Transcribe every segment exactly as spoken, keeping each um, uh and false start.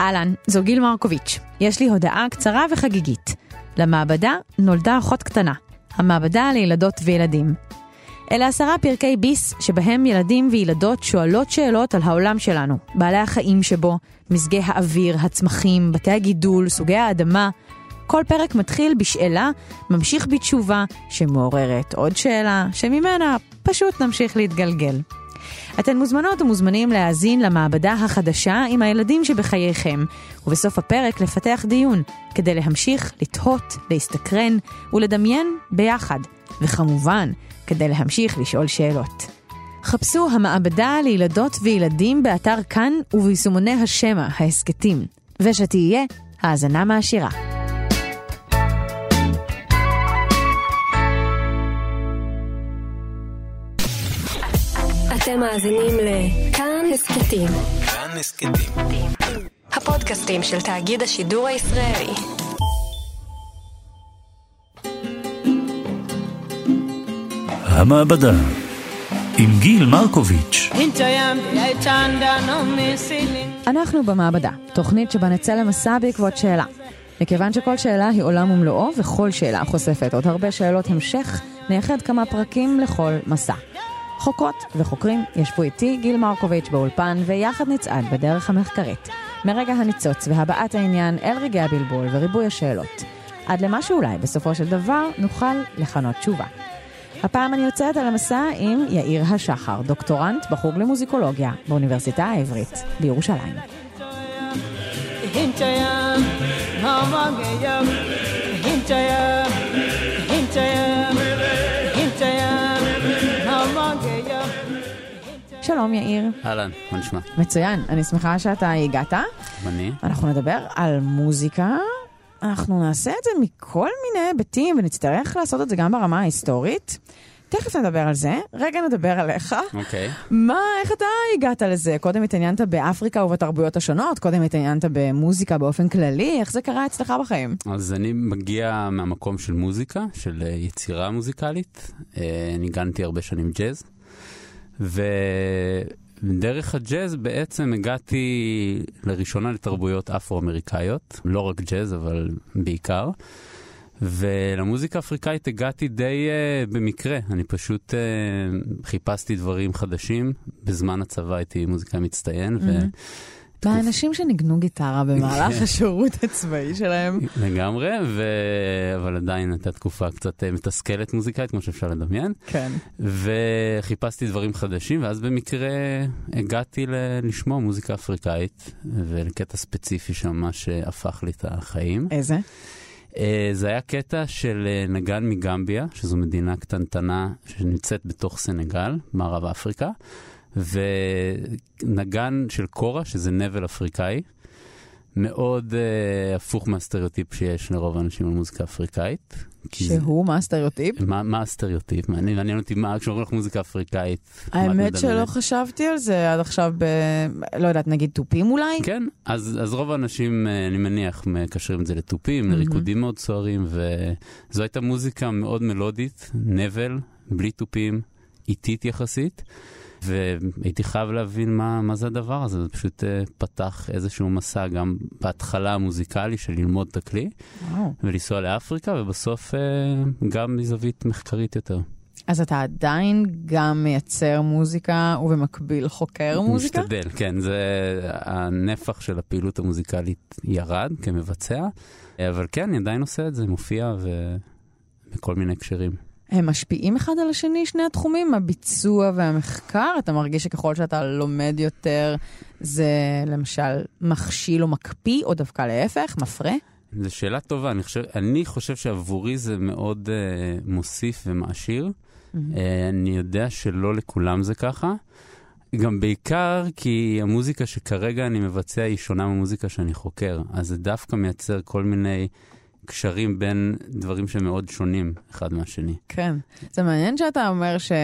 אהלן, זו גיל מרקוביץ'. יש לי הודעה קצרה וחגיגית. למעבדה נולדה אחות קטנה, המעבדה לילדות וילדים. אלה עשרה פרקי ביס שבהם ילדים וילדות שואלות שאלות על העולם שלנו, בעלי החיים שבו, מזגי האוויר, הצמחים, בתי הגידול, סוגי האדמה. כל פרק מתחיל בשאלה, ממשיך בתשובה שמעוררת עוד שאלה, שממנה פשוט נמשיך להתגלגל. אתן מוזמנות ומוזמנים להאזין למעבדה החדשה עם הילדים שבחייכם, ובסוף הפרק לפתח דיון, כדי להמשיך לתהות, להסתקרן ולדמיין ביחד, וכמובן, כדי להמשיך לשאול שאלות. חפשו המעבדה לילדות וילדים באתר כאן וביישומוני השמה, ההסקטים, ושתהיה האזנה מעשירה. אתם מאזינים לכאן הסקטים. כאן הסקטים. הפודקאסטים של תאגיד השידור הישראלי. המעבדה עם גיל מרקוביץ'. אנחנו במעבדה, תוכנית שבה נצא למסע בעקבות שאלה. מכיוון שכל שאלה היא עולם ומלואו, וכל שאלה חושפת עוד הרבה שאלות המשך, נייחד כמה פרקים לכל מסע. חוקרות וחוקרים ישבו איתי גיל מרקוביץ' באולפן, ויחד נצעד בדרך המחקרית, מרגע הניצוץ והבעת העניין אל רגעי הבלבול וריבוי השאלות, עד למה שאולי בסופו של דבר נוכל לכנות תשובה. הפעם אני יוצאת על המסע עם יאיר השחר, דוקטורנט בחוג למוזיקולוגיה באוניברסיטה העברית בירושלים. שלום יאיר. אהלן, מה נשמע? מצוין, אני שמחה שאתה הגעת. אני? אנחנו נדבר על מוזיקה, אנחנו נעשה את זה מכל מיני היבטים, ונצטרך לעשות את זה גם ברמה ההיסטורית. תכף נדבר על זה, רגע נדבר עליך. אוקיי. מה, איך אתה הגעת לזה? קודם התעניינת באפריקה ובתרבויות השונות, קודם התעניינת במוזיקה באופן כללי, איך זה קרה אצלך בחיים? אז אני מגיע מהמקום של מוזיקה, של יצירה מוזיקלית. ניגנתי הרבה שנים ג'אז. ודרך הג'אז בעצם הגעתי לראשונה לתרבויות אפרו-אמריקאיות, לא רק ג'אז אבל בעיקר, ולמוזיקה אפריקאית הגעתי די uh, במקרה, אני פשוט uh, חיפשתי דברים חדשים, בזמן הצבא הייתי מוזיקאי מצטיין, mm-hmm. ו... באנשים שניגנו גיטרה במהלך השירות הצבאי שלהם. לגמרי, ו... אבל עדיין הייתה תקופה קצת מתסכלת מוזיקאית, כמו שאפשר לדמיין. כן. וחיפשתי דברים חדשים, ואז במקרה הגעתי ל... לשמוע מוזיקה אפריקאית, ולקטע ספציפי שממש הפך לי את החיים. איזה? זה היה קטע של נגן מגמביה, שזו מדינה קטנטנה שנמצאת בתוך סנגל, מערב אפריקה. ונגן של קורה, שזה נבל אפריקאי, מאוד uh, הפוך מהסטריאוטיפ שיש לרוב האנשים על מוזיקה אפריקאית. שהוא? מה הסטריאוטיפ? מה, מה הסטריאוטיפ? מעניין, מעניין אותי מה, כשאומרים לך מוזיקה אפריקאית. האמת שלא חשבתי על זה עד עכשיו ב... לא יודעת, נגיד טופים אולי? כן, אז, אז רוב האנשים, אני מניח, מקשרים את זה לטופים, לריקודים מאוד סוערים, וזו הייתה מוזיקה מאוד מלודית, נבל, בלי טופים, איטית יחסית. והייתי חייב להבין מה, מה זה הדבר הזה. זה פשוט uh, פתח איזשהו מסע גם בהתחלה המוזיקלי של ללמוד את הכלי, וואו. ולנסוע לאפריקה, ובסוף uh, גם מזווית מחקרית יותר. אז אתה עדיין גם מייצר מוזיקה ובמקביל חוקר מוזיקה? משתדל, כן. זה הנפח של הפעילות המוזיקלית ירד כמבצע, אבל כן, אני עדיין עושה את זה, מופיע ובכל מיני הקשרים. הם משפיעים אחד על השני, שני התחומים, הביצוע והמחקר? אתה מרגיש שככל שאתה לומד יותר, זה למשל מכשיל או מקפיא, או דווקא להפך, מפרה? זו שאלה טובה. אני חושב, אני חושב שעבורי זה מאוד uh, מוסיף ומעשיר. Mm-hmm. Uh, אני יודע שלא לכולם זה ככה. גם בעיקר כי המוזיקה שכרגע אני מבצע היא שונה מהמוזיקה שאני חוקר. אז זה דווקא מייצר כל מיני קשרים בין דברים שמאוד שונים אחד מהשני. כן. זה מעניין שאתה אומר ש...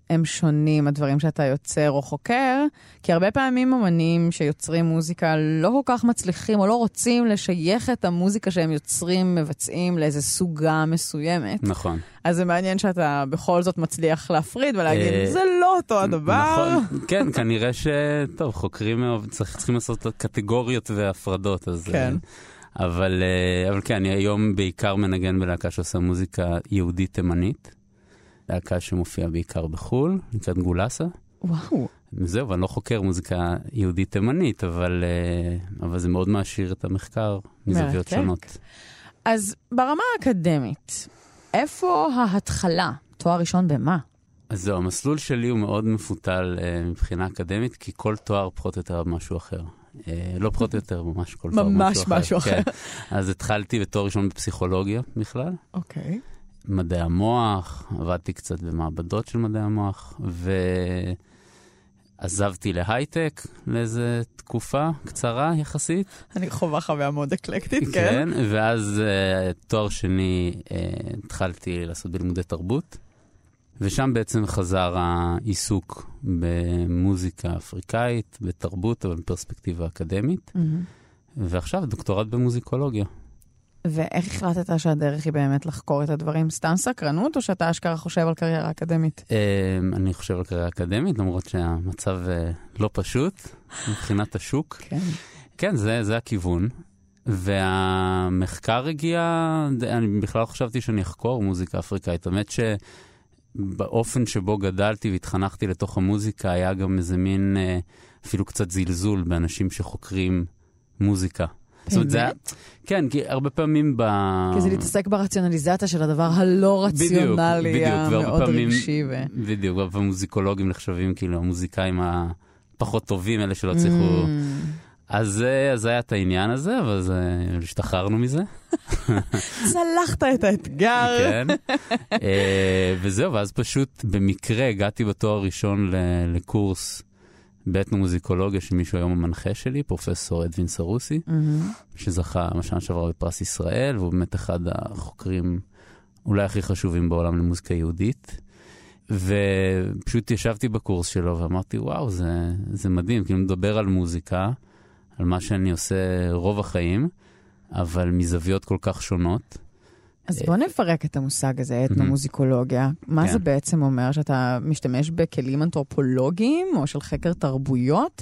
הם שונים, הדברים שאתה יוצר או חוקר? כי הרבה פעמים אומנים שיוצרים מוזיקה לא כל כך מצליחים, או לא רוצים לשייך את המוזיקה שהם יוצרים, מבצעים לאיזו סוגה מסוימת. נכון. אז זה מעניין שאתה בכל זאת מצליח להפריד ולהגיד, זה לא אותו הדבר. נכון, כן, כנראה ש... טוב, חוקרים צריכים לעשות קטגוריות והפרדות, אז... כן. אבל, אבל כן, אני היום בעיקר מנגן בלהקה שעושה מוזיקה יהודית תימנית. להקה שמופיעה בעיקר בחול, נקראת גולסה. וואו. זהו, ואני לא חוקר מוזיקה יהודית תימנית, אבל, אבל זה מאוד מעשיר את המחקר מזוויות שונות. אז ברמה האקדמית, איפה ההתחלה? תואר ראשון במה? אז זהו, המסלול שלי הוא מאוד מפותל מבחינה אקדמית, כי כל תואר פחות או יותר משהו אחר. לא פחות או יותר, ממש כל תואר משהו אחר. ממש משהו אחר. אז התחלתי בתואר ראשון בפסיכולוגיה בכלל. אוקיי. מדעי המוח, עבדתי קצת במעבדות של מדעי המוח, ועזבתי להייטק לאיזו תקופה קצרה יחסית. אני חובה חוויה מאוד אקלקטית, כן. כן, ואז uh, תואר שני uh, התחלתי לעשות בלימודי תרבות, ושם בעצם חזר העיסוק במוזיקה אפריקאית, בתרבות, אבל בפרספקטיבה אקדמית, mm-hmm. ועכשיו דוקטורט במוזיקולוגיה. ואיך החלטת שהדרך היא באמת לחקור את הדברים? סתם סקרנות, או שאתה אשכרה חושב על קריירה אקדמית? אני חושב על קריירה אקדמית, למרות שהמצב לא פשוט, מבחינת השוק. כן. כן, זה, זה הכיוון. והמחקר הגיע, אני בכלל חשבתי שאני אחקור מוזיקה אפריקאית. האמת שבאופן שבו גדלתי והתחנכתי לתוך המוזיקה, היה גם איזה מין, אפילו קצת זלזול באנשים שחוקרים מוזיקה. זאת אומרת, זה, כן, כי הרבה פעמים ב... כי זה להתעסק ברציונליזציה של הדבר הלא רציונלי, המאוד רגשי. ו... בדיוק, והמוזיקולוגים נחשבים כאילו המוזיקאים הפחות טובים, אלה שלא צריכו... אז זה היה את העניין הזה, אבל השתחררנו מזה. צלחת את האתגר. כן. וזהו, ואז פשוט במקרה הגעתי בתואר ראשון לקורס באתנומוזיקולוגיה, שמישהו היום המנחה שלי, פרופסור אדווין סרוסי, שזכה משנה שעברה בפרס ישראל, והוא באמת אחד החוקרים אולי הכי חשובים בעולם למוזיקה יהודית. ופשוט ישבתי בקורס שלו ואמרתי, וואו, זה, זה מדהים, כי הוא מדבר על מוזיקה, על מה שאני עושה רוב החיים, אבל מזוויות כל כך שונות. אז בוא נפרק את המושג הזה, אתנומוזיקולוגיה. מה זה בעצם אומר? שאתה משתמש בכלים אנתרופולוגיים או של חקר תרבויות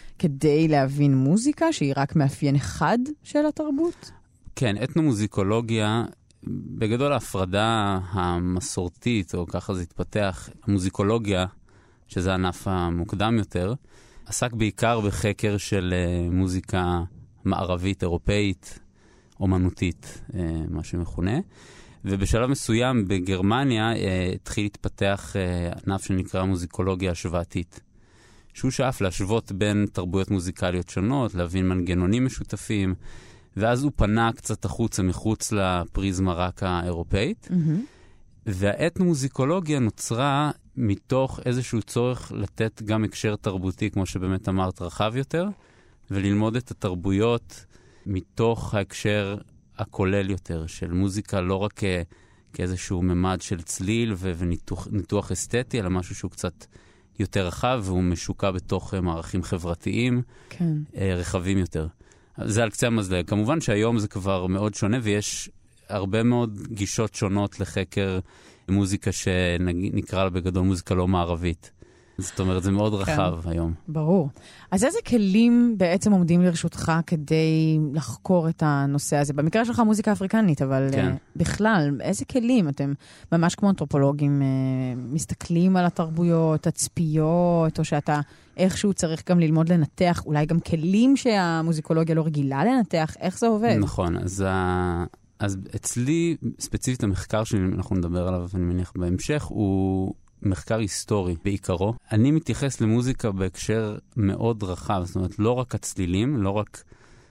כדי להבין מוזיקה שהיא רק מאפיין אחד של התרבות? כן, אתנומוזיקולוגיה, בגדול ההפרדה המסורתית, או ככה זה התפתח, המוזיקולוגיה, שזה הענף המוקדם יותר, עסק בעיקר בחקר של מוזיקה מערבית, אירופאית, אומנותית, מה שמכונה. ובשלב מסוים בגרמניה התחיל להתפתח ענף שנקרא מוזיקולוגיה השוואתית, שהוא שאף להשוות בין תרבויות מוזיקליות שונות, להבין מנגנונים משותפים, ואז הוא פנה קצת החוצה מחוץ לפריזמה רק האירופאית. Mm-hmm. והאתנומוזיקולוגיה נוצרה מתוך איזשהו צורך לתת גם הקשר תרבותי, כמו שבאמת אמרת, רחב יותר, וללמוד את התרבויות מתוך ההקשר הכולל יותר, של מוזיקה לא רק כאיזשהו ממד של צליל וניתוח ניתוח אסתטי, אלא משהו שהוא קצת יותר רחב, והוא משוקע בתוך מערכים חברתיים, כן. רחבים יותר. זה על קצה המזלג. כמובן שהיום זה כבר מאוד שונה, ויש הרבה מאוד גישות שונות לחקר מוזיקה שנקרא לה בגדול מוזיקה לא מערבית. זאת אומרת, זה מאוד רחב כן. היום. ברור. אז איזה כלים בעצם עומדים לרשותך כדי לחקור את הנושא הזה? במקרה שלך מוזיקה אפריקנית, אבל כן. בכלל, איזה כלים? אתם ממש כמו אנתרופולוגים מסתכלים על התרבויות, תצפיות, או שאתה איכשהו צריך גם ללמוד לנתח, אולי גם כלים שהמוזיקולוגיה לא רגילה לנתח, איך זה עובד? נכון, אז, אז אצלי, ספציפית המחקר שאנחנו נדבר עליו, אני מניח בהמשך, הוא מחקר היסטורי בעיקרו. אני מתייחס למוזיקה בהקשר מאוד רחב, זאת אומרת, לא רק הצלילים, לא רק,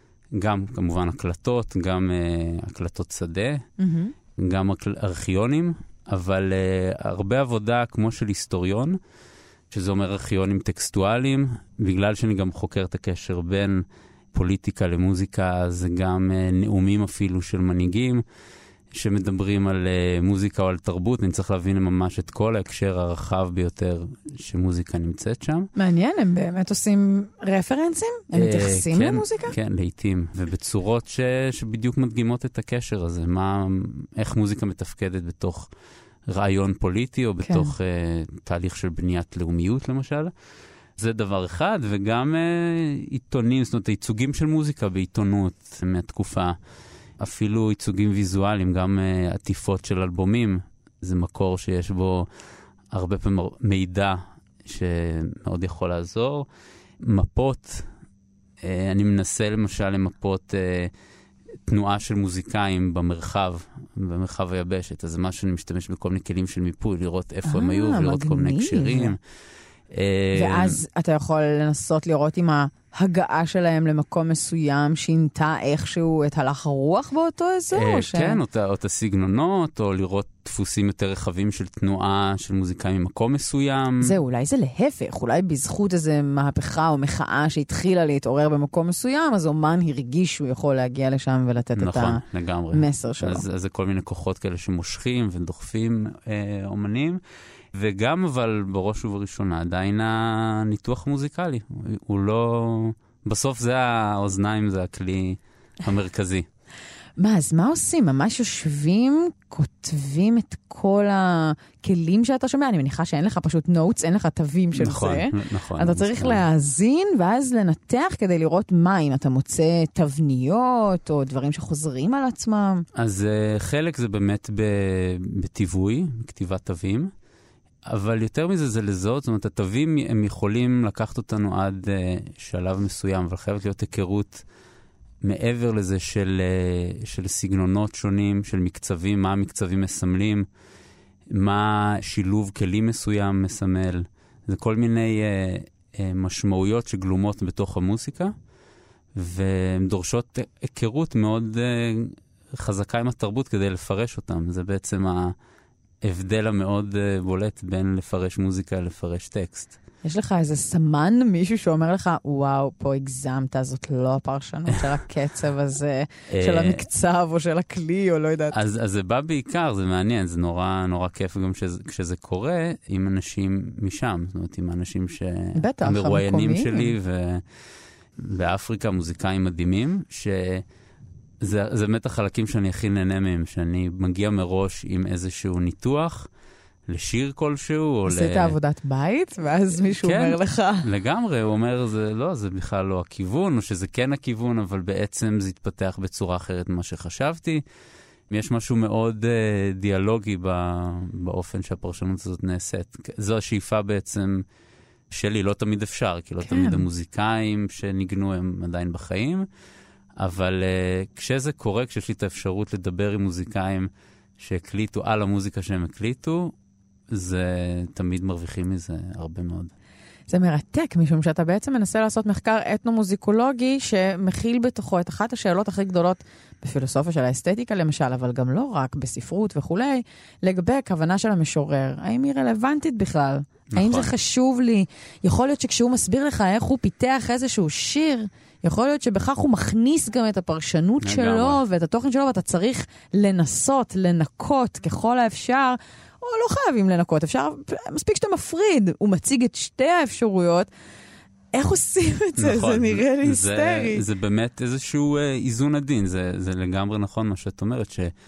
גם כמובן הקלטות, גם uh, הקלטות שדה, mm-hmm. גם ארכיונים, אבל uh, הרבה עבודה כמו של היסטוריון, שזה אומר ארכיונים טקסטואליים, בגלל שאני גם חוקר את הקשר בין פוליטיקה למוזיקה, זה גם uh, נאומים אפילו של מנהיגים, שמדברים על uh, מוזיקה או על תרבות, אני צריך להבין ממש את כל ההקשר הרחב ביותר שמוזיקה נמצאת שם. מעניין, הם באמת עושים רפרנסים? הם מתייחסים כן, למוזיקה? כן, לעתים, ובצורות ש, שבדיוק מדגימות את הקשר הזה, מה, איך מוזיקה מתפקדת בתוך רעיון פוליטי, או בתוך כן. uh, תהליך של בניית לאומיות למשל. זה דבר אחד, וגם uh, עיתונים, זאת אומרת, הייצוגים של מוזיקה בעיתונות מהתקופה, אפילו ייצוגים ויזואליים, גם uh, עטיפות של אלבומים, זה מקור שיש בו הרבה פעמים מידע שמאוד יכול לעזור. מפות, uh, אני מנסה למשל למפות uh, תנועה של מוזיקאים במרחב, במרחב היבשת, אז זה מה שאני משתמש בכל מיני כלים של מיפוי, לראות איפה הם היו, ולראות כל מיני קשרים. ואז אתה יכול לנסות לראות אם ההגעה שלהם למקום מסוים שינתה איכשהו את הלך הרוח באותו אזור? כן, או את הסגנונות, או לראות דפוסים יותר רחבים של תנועה של מוזיקאים ממקום מסוים. זה אולי זה להפך, אולי בזכות איזו מהפכה או מחאה שהתחילה להתעורר במקום מסוים, אז אומן הרגיש שהוא יכול להגיע לשם ולתת את המסר שלו. אז זה כל מיני כוחות כאלה שמושכים ודוחפים אומנים. וגם אבל בראש ובראשונה עדיין הניתוח מוזיקלי, הוא לא, בסוף זה האוזניים, זה הכלי המרכזי. מה, אז מה עושים? ממש יושבים, כותבים את כל הכלים שאתה שומע? אני מניחה שאין לך פשוט נוטס, אין לך תווים של נכון, זה. נכון. אתה צריך להאזין ואז לנתח כדי לראות מה, אם אתה מוצא תבניות או דברים שחוזרים על עצמם. אז חלק זה באמת בטיווי, כתיבת תווים. אבל יותר מזה זה לזאת, זאת אומרת, התווים הם יכולים לקחת אותנו עד uh, שלב מסוים, אבל חייבת להיות היכרות מעבר לזה של, uh, של סגנונות שונים, של מקצבים, מה המקצבים מסמלים, מה שילוב כלים מסוים מסמל. זה כל מיני uh, uh, משמעויות שגלומות בתוך המוסיקה, והן דורשות היכרות מאוד uh, חזקה עם התרבות כדי לפרש אותם. זה בעצם ה... הבדל המאוד uh, בולט בין לפרש מוזיקה לפרש טקסט. יש לך איזה סמן, מישהו שאומר לך, וואו, פה הגזמת, זאת לא הפרשנות של הקצב הזה, של המקצב או של הכלי, או לא יודעת. אז, אז זה בא בעיקר, זה מעניין, זה נורא, נורא כיף גם שזה, כשזה קורה עם אנשים משם, זאת אומרת, עם אנשים שהמרואיינים שלי, ובאפריקה מוזיקאים מדהימים, ש... זה, זה באמת החלקים שאני הכי נהנה מהם, שאני מגיע מראש עם איזשהו ניתוח, לשיר כלשהו, או ל... עשית עבודת בית, ואז מישהו כן, אומר לך... לגמרי, הוא אומר, זה לא, זה בכלל לא הכיוון, או שזה כן הכיוון, אבל בעצם זה התפתח בצורה אחרת ממה שחשבתי. יש משהו מאוד uh, דיאלוגי בא, באופן שהפרשנות הזאת נעשית. זו השאיפה בעצם שלי, לא תמיד אפשר, כי לא כן. תמיד המוזיקאים שניגנו הם עדיין בחיים, אבל uh, כשזה קורה, כשיש לי את האפשרות לדבר עם מוזיקאים שהקליטו על המוזיקה שהם הקליטו, זה תמיד מרוויחים מזה הרבה מאוד. זה מרתק, משום שאתה בעצם מנסה לעשות מחקר אתנו-מוזיקולוגי שמכיל בתוכו את אחת השאלות הכי גדולות בפילוסופיה של האסתטיקה למשל, אבל גם לא רק בספרות וכולי, לגבי הכוונה של המשורר. האם היא רלוונטית בכלל? נכון. האם זה חשוב לי? יכול להיות שכשהוא מסביר לך איך הוא פיתח איזשהו שיר, יכול להיות שבכך הוא מכניס גם את הפרשנות שלו ואת התוכן שלו, ואתה צריך לנסות, לנקות ככל האפשר, או לא חייבים לנקות, אפשר, מספיק שאתה מפריד, הוא מציג את שתי האפשרויות, איך עושים את זה? נכון, זה נראה לי זה, היסטרי. זה באמת איזשהו אה, איזון עדין, זה, זה לגמרי נכון מה שאת אומרת,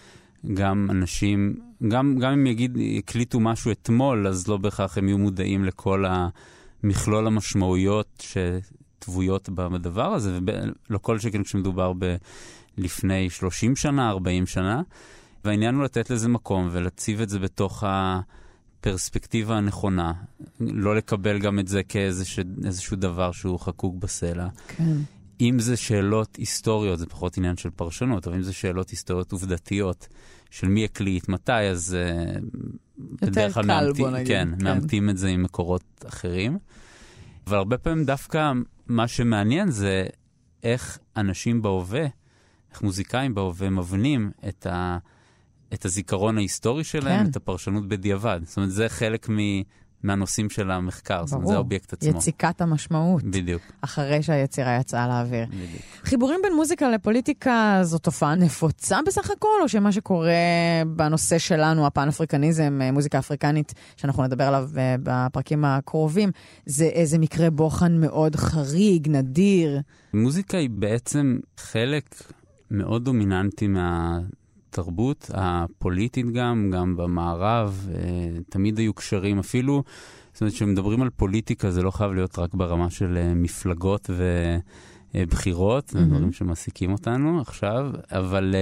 שגם אנשים, גם, גם אם יגיד, יקליטו משהו אתמול, אז לא בהכרח הם יהיו מודעים לכל המכלול המשמעויות שטבויות בדבר הזה, ולא כל שכן כשמדובר ב, לפני שלושים שנה, ארבעים שנה, והעניין הוא לתת לזה מקום ולהציב את זה בתוך הפרספקטיבה הנכונה. לא לקבל גם את זה כאיזשהו דבר שהוא חקוק בסלע. כן. אם זה שאלות היסטוריות, זה פחות עניין של פרשנות, אבל אם זה שאלות היסטוריות עובדתיות, של מי הקליט, מתי, אז יותר קל מאמתים, בוא נגיד. כן, כן. מאמתים את זה עם מקורות אחרים. אבל הרבה פעמים דווקא מה שמעניין זה איך אנשים בהווה, איך מוזיקאים בהווה מבנים את ה... את הזיכרון ההיסטורי שלהם, כן. את הפרשנות בדיעבד. זאת אומרת, זה חלק מהנושאים של המחקר. זאת אומרת, זה האובייקט עצמו. יציקת המשמעות. בדיוק. אחרי שהיצירה יצאה לאוויר. בדיוק. חיבורים בין מוזיקה לפוליטיקה זו תופעה נפוצה בסך הכל, או שמה שקורה בנושא שלנו, הפן-אפריקניזם, מוזיקה אפריקנית, שאנחנו נדבר עליו בפרקים הקרובים, זה איזה מקרה בוחן מאוד חריג, נדיר? מוזיקה היא בעצם חלק מאוד דומיננטי מהתרבות הפוליטית גם, גם במערב, תמיד היו קשרים, אפילו, זאת אומרת, כשמדברים על פוליטיקה, זה לא חייב להיות רק ברמה של מפלגות ובחירות, זה דברים שמעסיקים אותנו עכשיו, אבל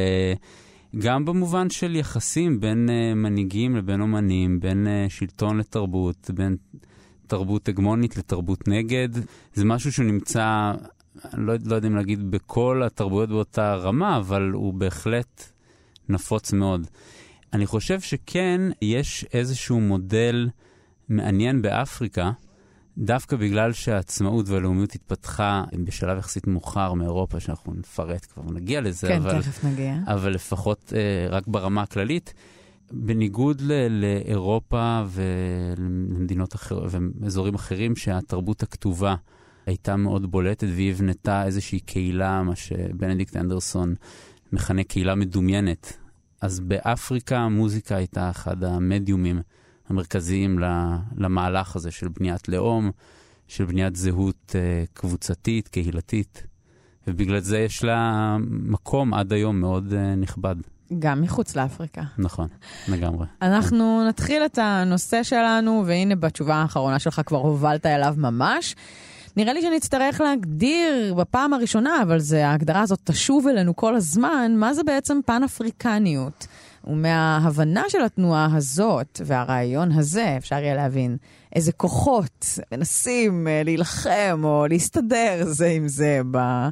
גם במובן של יחסים בין מנהיגים לבין אומנים, בין שלטון לתרבות, בין תרבות הגמונית לתרבות נגד, זה משהו שהוא נמצא, לא, לא יודעים להגיד בכל התרבויות באותה רמה, אבל הוא בהחלט נפוץ מאוד. אני חושב שכן, יש איזשהו מודל מעניין באפריקה, דווקא בגלל שהעצמאות והלאומיות התפתחה בשלב יחסית מאוחר מאירופה, שאנחנו נפרט כבר, נגיע לזה. כן, אבל, תכף נגיע. אבל לפחות אה, רק ברמה הכללית, בניגוד ל- לאירופה ולמדינות אחרות, ואזורים אחרים, שהתרבות הכתובה הייתה מאוד בולטת, והיא הבנתה איזושהי קהילה, מה שבנדיקט אנדרסון מכנה קהילה מדומיינת. אז באפריקה המוזיקה הייתה אחד המדיומים המרכזיים למהלך הזה של בניית לאום, של בניית זהות קבוצתית, קהילתית. ובגלל זה יש לה מקום עד היום מאוד נכבד. גם מחוץ לאפריקה. נכון, לגמרי. אנחנו נתחיל את הנושא שלנו, והנה בתשובה האחרונה שלך כבר הובלת אליו ממש. נראה לי שנצטרך להגדיר בפעם הראשונה, אבל זה, ההגדרה הזאת תשוב אלינו כל הזמן, מה זה בעצם פן-אפריקניות? ומההבנה של התנועה הזאת והרעיון הזה, אפשר יהיה להבין איזה כוחות מנסים להילחם או להסתדר זה עם זה ב,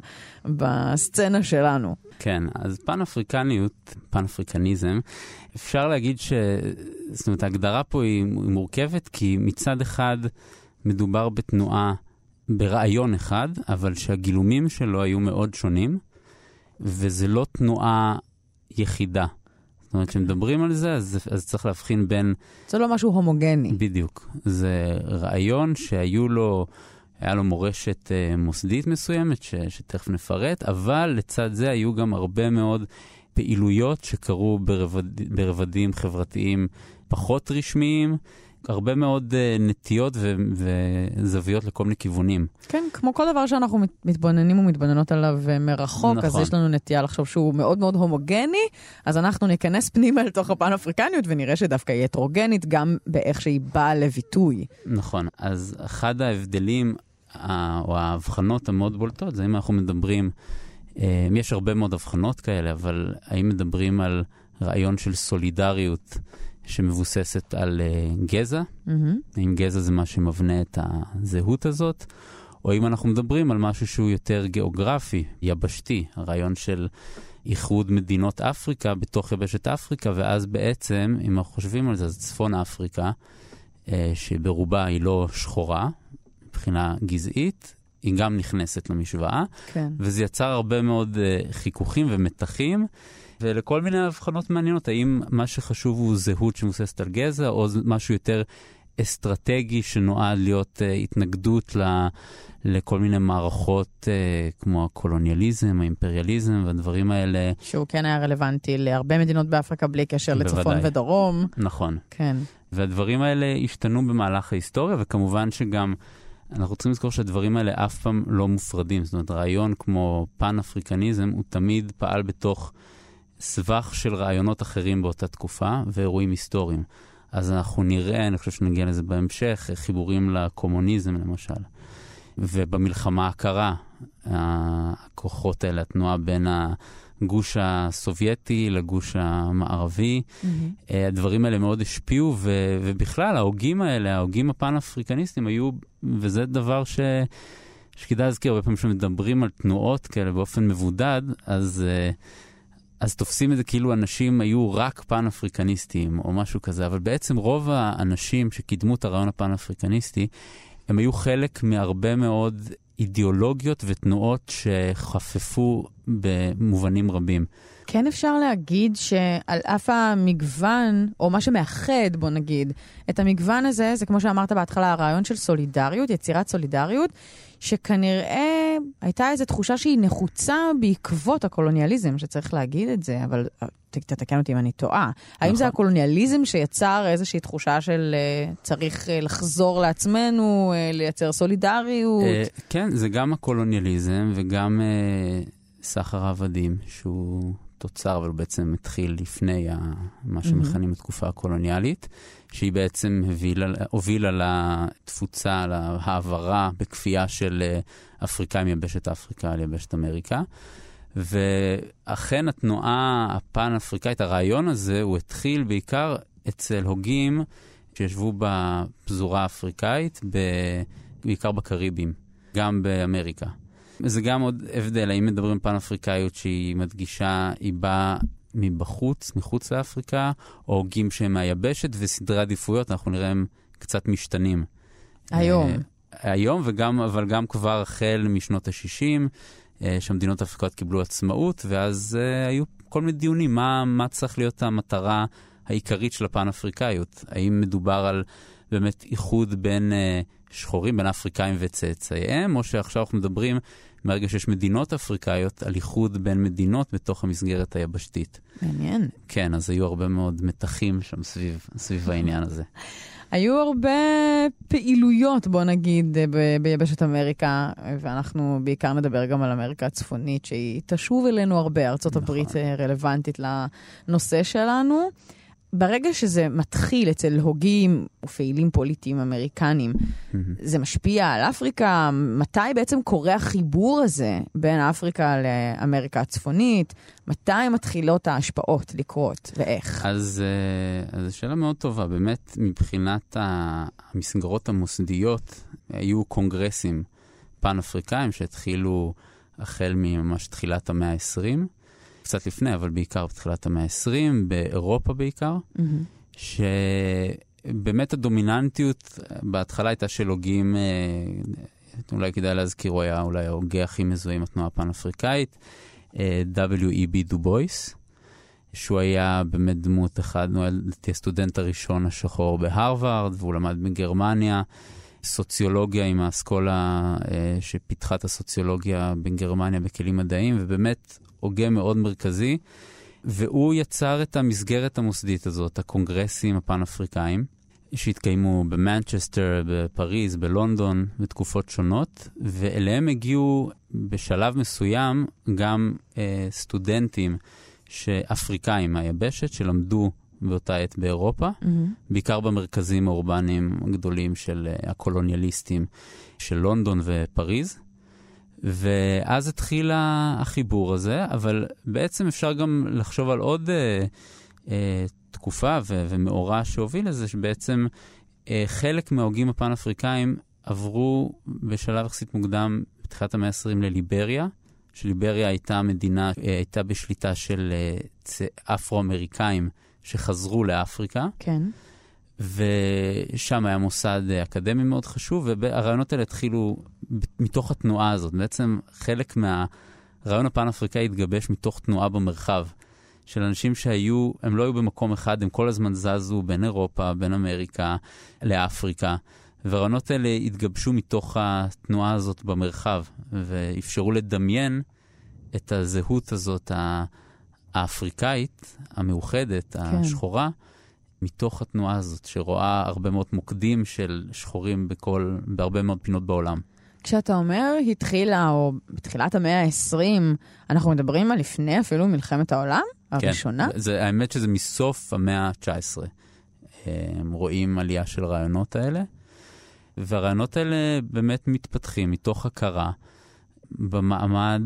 בסצנה שלנו. כן, אז פן-אפריקניות, פן-אפריקניזם, אפשר להגיד ש... זאת אומרת, ההגדרה פה היא מורכבת, כי מצד אחד מדובר בתנועה ברעיון אחד, אבל שהגילומים שלו היו מאוד שונים, וזה לא תנועה יחידה. זאת אומרת, כשמדברים על זה, אז, אז צריך להבחין בין... זה לא משהו הומוגני. בדיוק. זה רעיון שהיו לו, היה לו מורשת אה, מוסדית מסוימת, ש, שתכף נפרט, אבל לצד זה היו גם הרבה מאוד פעילויות שקרו ברבד, ברבדים חברתיים פחות רשמיים, הרבה מאוד uh, נטיות ו- וזוויות לכל מיני כיוונים. כן, כמו כל דבר שאנחנו מת- מתבוננים ומתבוננות עליו מרחוק, נכון. אז יש לנו נטייה לחשוב שהוא מאוד מאוד הומוגני, אז אנחנו ניכנס פנימה לתוך הפן-אפריקניות ונראה שדווקא היא הטרוגנית גם באיך שהיא באה לביטוי. נכון, אז אחד ההבדלים או ההבחנות המאוד בולטות, זה אם אנחנו מדברים, אה, יש הרבה מאוד הבחנות כאלה, אבל האם מדברים על רעיון של סולידריות, שמבוססת על uh, גזע, mm-hmm. האם גזע זה מה שמבנה את הזהות הזאת, או אם אנחנו מדברים על משהו שהוא יותר גיאוגרפי, יבשתי, הרעיון של איחוד מדינות אפריקה בתוך יבשת אפריקה, ואז בעצם, אם אנחנו חושבים על זה, אז צפון אפריקה, uh, שברובה היא לא שחורה, מבחינה גזעית, היא גם נכנסת למשוואה, כן. וזה יצר הרבה מאוד uh, חיכוכים ומתחים, ולכל מיני הבחנות מעניינות, האם מה שחשוב הוא זהות שמבוססת על גזע, או משהו יותר אסטרטגי שנועד להיות uh, התנגדות ל, לכל מיני מערכות uh, כמו הקולוניאליזם, האימפריאליזם והדברים האלה. שהוא כן היה רלוונטי להרבה מדינות באפריקה בלי קשר בוודאי. לצפון ודרום. נכון. כן. והדברים האלה השתנו במהלך ההיסטוריה, וכמובן שגם אנחנו צריכים לזכור שהדברים האלה אף פעם לא מופרדים. זאת אומרת, רעיון כמו פן-אפריקניזם הוא תמיד פעל בתוך סבך של רעיונות אחרים באותה תקופה ואירועים היסטוריים. אז אנחנו נראה, אני חושב שנגיע לזה בהמשך, חיבורים לקומוניזם למשל. ובמלחמה הקרה, הכוחות האלה, התנועה בין הגוש הסובייטי לגוש המערבי, mm-hmm. הדברים האלה מאוד השפיעו, ו- ובכלל ההוגים האלה, ההוגים הפן-אפריקניסטים היו, וזה דבר ש... שכדאי להזכיר, הרבה פעמים שמדברים על תנועות כאלה באופן מבודד, אז... אז תופסים את זה כאילו אנשים היו רק פן-אפריקניסטים או משהו כזה, אבל בעצם רוב האנשים שקידמו את הרעיון הפן-אפריקניסטי, הם היו חלק מהרבה מאוד אידיאולוגיות ותנועות שחפפו במובנים רבים. כן אפשר להגיד שעל אף המגוון, או מה שמאחד, בוא נגיד, את המגוון הזה, זה כמו שאמרת בהתחלה, הרעיון של סולידריות, יצירת סולידריות, שכנראה הייתה איזו תחושה שהיא נחוצה בעקבות הקולוניאליזם, שצריך להגיד את זה, אבל תתקן אותי אם אני טועה. האם זה הקולוניאליזם שיצר איזושהי תחושה של צריך לחזור לעצמנו, לייצר סולידריות? כן, זה גם הקולוניאליזם וגם סחר העבדים, שהוא תוצר, אבל בעצם התחיל לפני מה שמכנים התקופה הקולוניאלית, שהיא בעצם הובילה, הובילה לתפוצה, להעברה בכפייה של אפריקאים מיבשת אפריקה ליבשת אמריקה. ואכן התנועה הפן-אפריקאית, הרעיון הזה, הוא התחיל בעיקר אצל הוגים שישבו בפזורה האפריקאית, בעיקר בקריבים, גם באמריקה. זה גם עוד הבדל, האם מדברים פן-אפריקאיות שהיא מדגישה, היא באה מבחוץ, מחוץ לאפריקה, או הוגים שהם מהיבשת, וסדרי עדיפויות, אנחנו נראה הם קצת משתנים. היום. היום, וגם, אבל גם כבר החל משנות ה-שישים, שהמדינות האפריקאיות קיבלו עצמאות, ואז uh, היו כל מיני דיונים, מה, מה צריך להיות המטרה העיקרית של הפן-אפריקאיות? האם מדובר על באמת איחוד בין uh, שחורים, בין אפריקאים וצאצאיהם, או שעכשיו אנחנו מדברים, מהרגע שיש מדינות אפריקאיות, על איחוד בין מדינות בתוך המסגרת היבשתית. מעניין. כן, אז היו הרבה מאוד מתחים שם סביב, סביב העניין הזה. היו הרבה פעילויות, בוא נגיד, ב- ביבשת אמריקה, ואנחנו בעיקר נדבר גם על אמריקה הצפונית, שהיא תשוב אלינו הרבה, ארצות נכון. הברית רלוונטית לנושא שלנו. ברגע שזה מתחיל אצל הוגים ופעילים פוליטיים אמריקנים, mm-hmm. זה משפיע על אפריקה? מתי בעצם קורה החיבור הזה בין אפריקה לאמריקה הצפונית? מתי מתחילות ההשפעות לקרות ואיך? אז, אז זו שאלה מאוד טובה. באמת, מבחינת המסגרות המוסדיות, היו קונגרסים פן-אפריקאים שהתחילו החל ממש תחילת המאה ה-עשרים, קצת לפני, אבל בעיקר בתחילת המאה ה-עשרים, באירופה בעיקר, mm-hmm. שבאמת הדומיננטיות בהתחלה הייתה של הוגים, אולי כדאי להזכיר, הוא היה אולי ההוגה הכי מזוהה עם התנועה הפן-אפריקאית, דאבליו אי בי דו בויס, שהוא היה באמת דמות אחד, הוא היה הסטודנט הראשון השחור בהרווארד, והוא למד בגרמניה, סוציולוגיה עם האסכולה שפיתחה את הסוציולוגיה בגרמניה בכלים מדעיים, ובאמת הוגה מאוד מרכזי, והוא יצר את המסגרת המוסדית הזאת, הקונגרסים הפן-אפריקאים, שהתקיימו במנצ'סטר, בפריז, בלונדון, בתקופות שונות, ואליהם הגיעו בשלב מסוים גם אה, סטודנטים שאפריקאים מהיבשת, שלמדו באותה עת באירופה, mm-hmm. בעיקר במרכזים האורבניים הגדולים של אה, הקולוניאליסטים של לונדון ופריז, ואז התחיל החיבור הזה, אבל בעצם אפשר גם לחשוב על עוד אה, אה, תקופה ו- ומאורע שהוביל לזה, שבעצם אה, חלק מההוגים הפן-אפריקאים עברו בשלב יחסית מוקדם בתחילת המאה ה-עשרים לליבריה, שליבריה הייתה מדינה, אה, הייתה בשליטה של אה, אפרו-אמריקאים שחזרו לאפריקה. כן. ושם היה מוסד אקדמי מאוד חשוב, והרעיונות האלה התחילו מתוך התנועה הזאת. בעצם חלק מהרעיון הפן-אפריקאי התגבש מתוך תנועה במרחב, של אנשים שהיו, הם לא היו במקום אחד, הם כל הזמן זזו בין אירופה, בין אמריקה, לאפריקה, והרעיונות האלה התגבשו מתוך התנועה הזאת במרחב, ואפשרו לדמיין את הזהות הזאת האפריקאית, המאוחדת, כן. השחורה, מתוך התנועה הזאת, שרואה הרבה מאוד מוקדים של שחורים בכל, בהרבה מאוד פינות בעולם. כשאתה אומר התחילה, או בתחילת המאה ה-עשרים, אנחנו מדברים על לפני אפילו מלחמת העולם הראשונה? כן, זה, האמת שזה מסוף המאה ה-תשע עשרה. הם רואים עלייה של רעיונות האלה, והרעיונות האלה באמת מתפתחים מתוך הכרה במעמד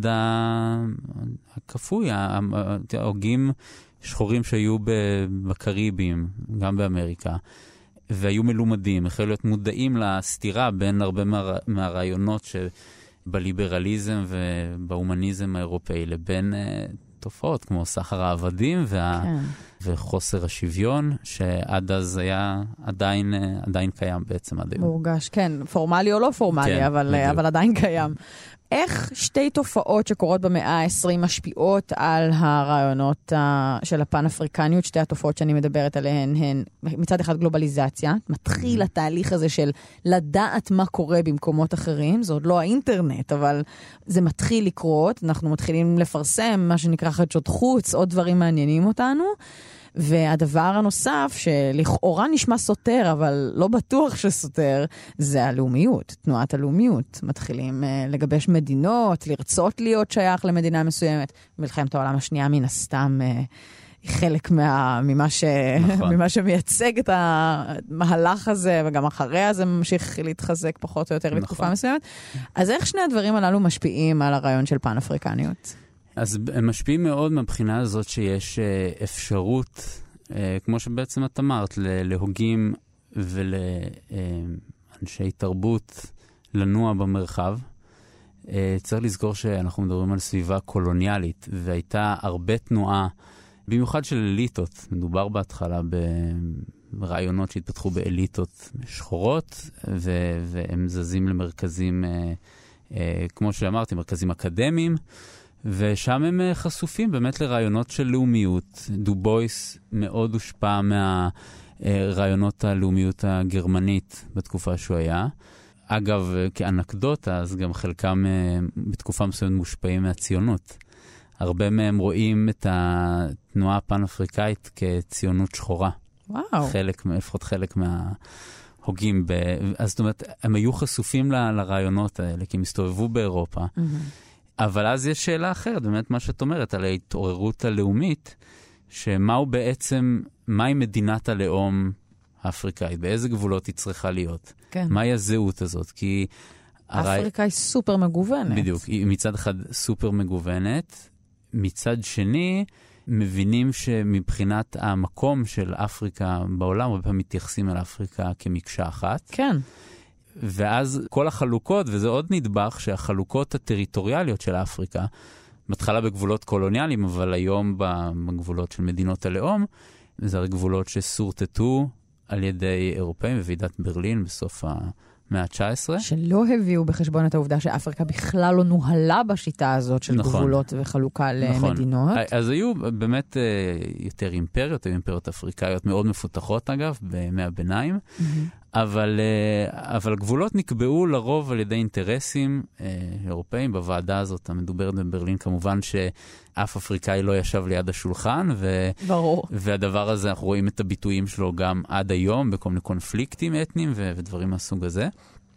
הכפוי, ההוגים שחורים שהיו בקריבים, גם באמריקה, והיו מלומדים, החלו להיות מודעים לסתירה בין הרבה מה, מהרעיונות שבליברליזם ובהומניזם האירופאי, לבין uh, תופעות כמו סחר העבדים וה... כן. וחוסר השוויון, שעד אז היה עדיין, עדיין קיים בעצם עד היום. מורגש, כן, פורמלי או לא פורמלי, כן, אבל, אבל עדיין קיים. איך שתי תופעות שקורות במאה ה-עשרים משפיעות על הרעיונות של הפן-אפריקניות? שתי התופעות שאני מדברת עליהן הן מצד אחד גלובליזציה, מתחיל התהליך הזה של לדעת מה קורה במקומות אחרים, זה עוד לא האינטרנט, אבל זה מתחיל לקרות, אנחנו מתחילים לפרסם מה שנקרא חדשות חוץ, עוד דברים מעניינים אותנו, והדבר הנוסף, שלכאורה נשמע סותר, אבל לא בטוח שסותר, זה הלאומיות, תנועת הלאומיות. מתחילים uh, לגבש מדינות, לרצות להיות שייך למדינה מסוימת. מלחמת העולם השנייה מן הסתם uh, היא חלק מה, ממה, ש, נכון. ממה שמייצג את המהלך הזה, וגם אחריה זה ממשיך להתחזק פחות או יותר נכון. בתקופה מסוימת. אז איך שני הדברים הללו משפיעים על הרעיון של פן-אפריקניות? אז הם משפיעים מאוד מהבחינה הזאת שיש אפשרות, כמו שבעצם את אמרת, להוגים ולאנשי תרבות לנוע במרחב. צריך לזכור שאנחנו מדברים על סביבה קולוניאלית, והייתה הרבה תנועה, במיוחד של אליטות. מדובר בהתחלה ברעיונות שהתפתחו באליטות שחורות, והם זזים למרכזים, כמו שאמרתי, מרכזים אקדמיים, ושם הם חשופים באמת לרעיונות של לאומיות. דובויס מאוד הושפע מהרעיונות הלאומיות הגרמנית בתקופה שהוא היה. אגב, כאנקדוטה, אז גם חלקם בתקופה מסוימת מושפעים מהציונות. הרבה מהם רואים את התנועה הפן-אפריקאית כציונות שחורה. וואו. חלק, לפחות חלק מההוגים. ב... אז זאת אומרת, הם היו חשופים ל... לרעיונות האלה, כי הם הסתובבו באירופה. Mm-hmm. אבל אז יש שאלה אחרת, באמת מה שאת אומרת, על ההתעוררות הלאומית, שמהו בעצם, מהי מדינת הלאום האפריקאית? באיזה גבולות היא צריכה להיות? כן. מהי הזהות הזאת? כי... אפריקה הרי... היא סופר מגוונת. בדיוק, היא מצד אחד סופר מגוונת, מצד שני, מבינים שמבחינת המקום של אפריקה בעולם, הרבה פעמים מתייחסים על אפריקה כמקשה אחת. כן. ואז כל החלוקות, וזה עוד נדבך, שהחלוקות הטריטוריאליות של אפריקה, מתחלה בגבולות קולוניאליים, אבל היום בגבולות של מדינות הלאום, זה הרי גבולות שסורטטו על ידי אירופאים, בוועידת ברלין בסוף המאה ה-תשע עשרה. שלא הביאו בחשבון את העובדה שאפריקה בכלל לא נוהלה בשיטה הזאת של נכון. גבולות וחלוקה נכון. למדינות. אז היו באמת יותר אימפריות, היו אימפריות אפריקאיות מאוד מפותחות אגב, בימי הביניים, mm-hmm. אבל, אבל גבולות נקבעו לרוב על ידי אינטרסים אירופאים. בוועדה הזאת המדוברת בברלין, כמובן שאף אפריקאי לא ישב ליד השולחן, ו... ברור. והדבר הזה, אנחנו רואים את הביטויים שלו גם עד היום, בכל מיני קונפליקטים אתניים ו... ודברים מהסוג הזה.